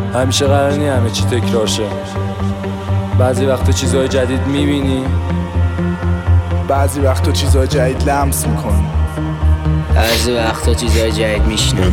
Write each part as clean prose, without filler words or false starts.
همیشه قرار نی همه چی تکرار شه. بعضی وقتا چیزهای جدید میبینی، بعضی وقتا چیزهای جدید لمس میکنی، بعضی وقتا چیزهای جدید میشنم.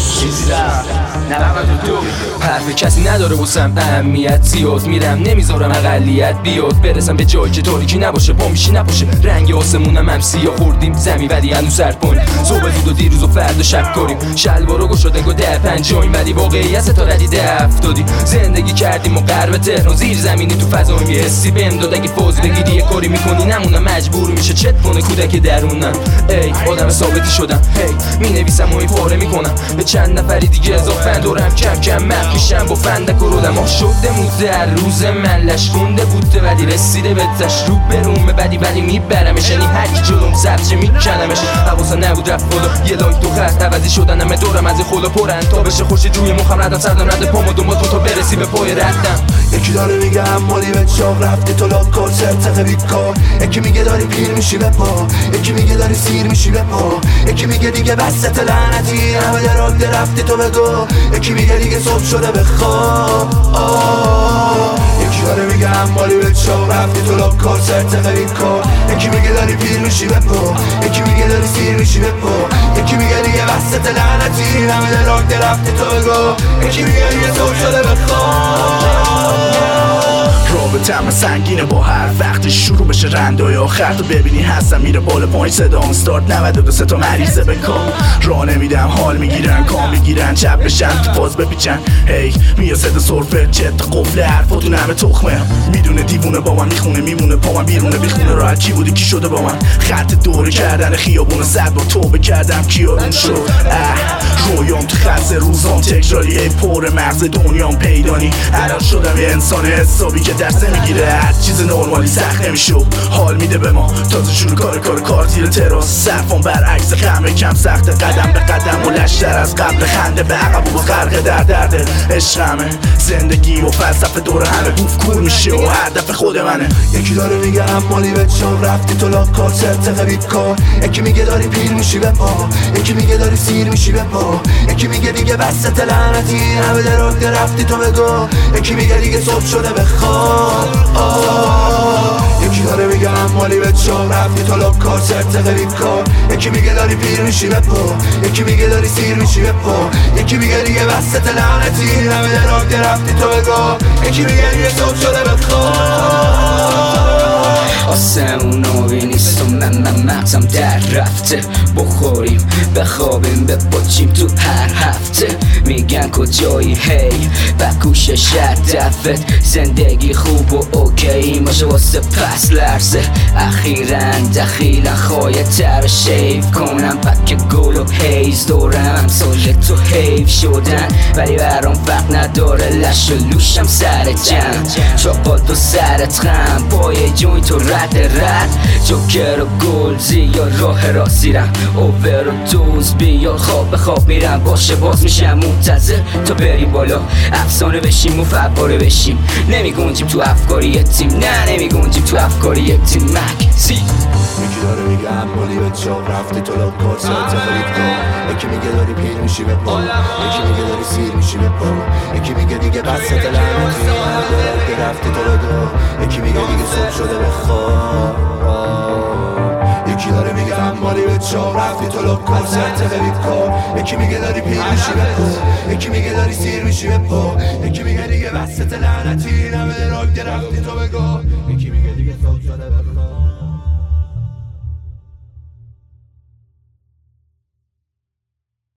92 حرف کسی نداره واسم اهمیت، زیاد میرم نمیذارم اقلیت بیاد، برسم به جایی که تاریکی نباشه، پامیشی نباشه، رنگ آسمونم هم سیاه خوردیم زمین ولی هنوز سر پایین، صبح زود و دیروز و فردا شب کاریم، شلوارو گشاده گو 10-5 ولی واقعیت تا ردیده 70 زندگی کردیم و غرب تهران زیر زمینی تو فضای حسی بهم داد، اگه فاز بگیری یه کاری میکنی نمونم، مجبور میشه چت کنه کودک درونم. ای آدم ثابتی شدم، هی مینویسم و این پاره میکنم به چند نفری دیگه اضافه دورم، کم کم مخ میشم با فندک و رودم. آه شده موزه هر روز من لشکنده بوده ولی رسیده به تشروب بروم بدی ولی میبرمش، یعنی هرکی جلوم سبزه میکنمش. حواسا نبود رفت بالا یه لایک دو خط عوضی شدن همه دورم از این خدا پرن تا بشه خورشید روی مخم ردم سردم رد پامو دنبال کن تا برسی به پای ردم. یکی داره میگه مالی به چاق رفتی تو لاکار سرتقه بیکار، یکی میگه داری پیر میشی به پا، یکی میگه داری سیر میشی به پا، یکی میگه دیگه بسط لعنتی همه دراد رفتی تو بگو، یکی میگه دیگه صبح شده بخواب. یکی داره میگه مالی به چاق رفتی تو لاکار سرتقه بیکار، یکی میگه داری پیر میشی به پا، یکی میگه داری سیر میشی به پا، یکی میگه دیگه بسط لعنتی همه دراد رفتی تو بگو، یکی میگه دیگه صبح شده بخواب. رابطم سنگینه با هر وقتی شروع بشه رندای آخر، تو ببینی هستم میره بالا پایین صدام استارت 92 تا مریضه بکام، راه نمیدم حال میگیرن کام میگیرن چپ بشن تو باز بپیچن، هی میاد صدا سرفه جت قفل حرفاتون همه تخمه، میدونه دیوونه با من میخونه میمونه پا من بیرونه بیخونه راحت کی بودی کی شده با من، خط دوره کردن خیابون صد با توبه کردم کیارون شد. رویام تو خط روزام تکراریه پر مغز دنیام پیدانی، الان شدم یه انسان حسابی که درس نمیگیره، هر چیز نرمالی سخت نمیشه حال میده به ما، تازه شروع کار تیر تراس صرفان برعکس خمه کم سخته، قدم به قدم و لشتر از قبل خنده به عقب و غرق در درده عشقمه، زندگی و فلسفه دور همه بوف کور میشه و هر دفعه خود منه. یکی داره میگه مالی به چاق رفتی تو لاکار سرتقه بیکار، یکی میگه داری پیر میشی به پا، یکی میگه داری سیر میشی به پا، یکی میگه دیگه بسط لعنتی همه دراد رفتی تو بگو، یکی میگه دیگه صبح شده بخواب. یکی داره میگه مالی به چاق رفتی تو لاکار سرتقه بیکار، یکی میگه داری پیر میشی به پا، یکی میگه داری سیر میشی به پا، یکی میگه دیگه وسط لعنتی همه دراد رفتی تو بگو، یکی میگه دیگه صبح شده بخواب. آسمونو بینیست و من مغزم در رفته، بخوریم بخوابیم بپاچیم تو هر هفته، میگن کجایی هی بکوش هدفت، زندگی خوب و اوکی باشه واسه پس لرزه، اخیرا دخیلا خواهی تر شیف کنم پک گل و هیز دورم امثال تو حیف شدن، ولی برام فرق نداره لش و لوشم سر جمع، چاقات و سرت خم پای جوی تو رد جوکر و گلزی یا راه راستیرم، اوور و دوز بیا خواب میرم باشه باز میشم منتظر تا بریم بالا، افسانه بشیم و فواره بشیم، نمیگنجیم تو افکاری تیم، نه نمیگنجیم تو افکاری تیم مکسی. یکی داره میگه مالی به چاق رفتی تو لاکار سرتقه بیکار، یکی میگه داری پیر میشی به پا، یکی میگه داری سیر میشی به پا، یکی میگه دیگه بسط لعنتی همه رفتی تو بگو، یکی میگه دیگه صبح شده بخواب. یکی داره میگه مالی به چاق رفتی تو لاکار سرتقه بیکار، یکی میگه داری پیر میشی به پا، یکی میگه داری سیر میشی به پا، یکی میگه دیگه وسط لعنتی همه رفتی تو بگو.